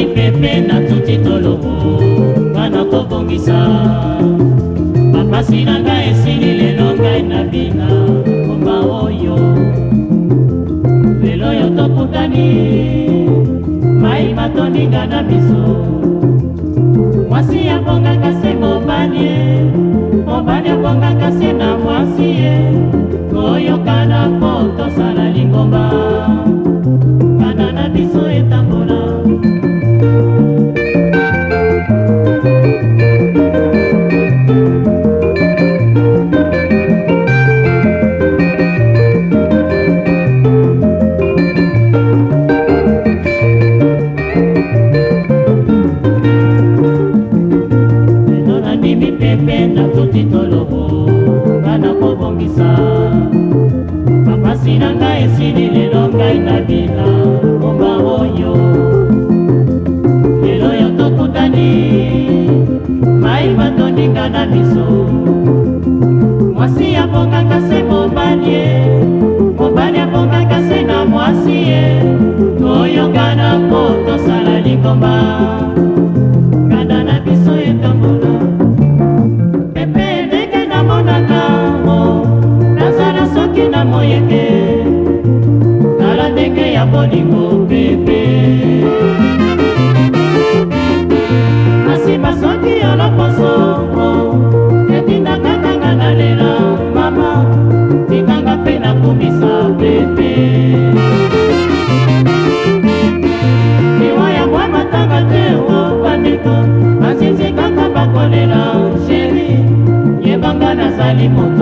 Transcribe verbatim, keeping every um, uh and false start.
mipepe na tuti tolobo bana kobongisa bapasi na ngai esili lelo ngai na bina komba oyo lelo yo tokutani mai matoninga na biso mwasi abongaka se mobali mobali abongaka se na mwasi ye koyokana po tosala lingomba kana na biso etambola mipepe na tuti tolobo bana kobongisa bapasi na ngai esili lelo ngai na bina komba oyo lelo yo tokutani mai matoninga na biso mwasi abongaka se mobali mobali abongaka se na mwasi ye toyokana po tosala lingomba kanda na biso etambola na moyeke tala ndenge ya bolingo pepe nasima soki yo loposo etindaka kanga na lela mama tikanga mpe nakumisa pepe liwa ya mwa matanga te o bandeko basinzi kaka bakolela sheri yebanga nazali moto